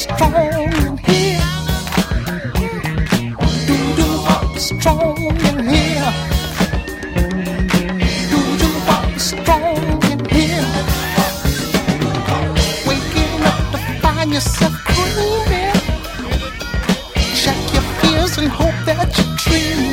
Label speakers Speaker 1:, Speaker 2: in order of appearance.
Speaker 1: strong in here? Do you walk strong in here? Do you walk strong in here? Waking up to find yourself grooving. Check your fears and hope that you dream.